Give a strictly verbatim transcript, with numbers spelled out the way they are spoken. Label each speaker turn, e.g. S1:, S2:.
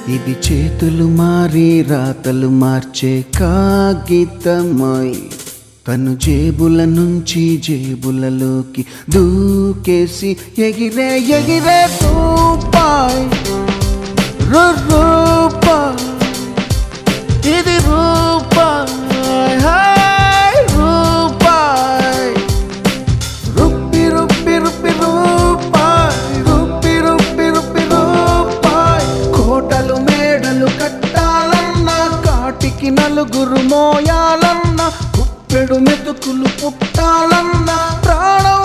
S1: ఇది చేతులు మారి రాతలు మార్చే కాగితమై తను జేబుల నుంచి జేబులలోకి దూకేసి ఎగిరే ఎగిరే రూపాయి రూపాయి ఇది రూపాయి హాయ్ రూపాయి రూపి రూపి రూపి రూపాయి రూపి రూపి రూపి రూపాయి కోటలు మేడలు కట్టాలన్నా కాటికి నలుగురు మోయాలన్నా గుప్పెడు మెతుకులు పుట్టాలన్నా ప్రాణం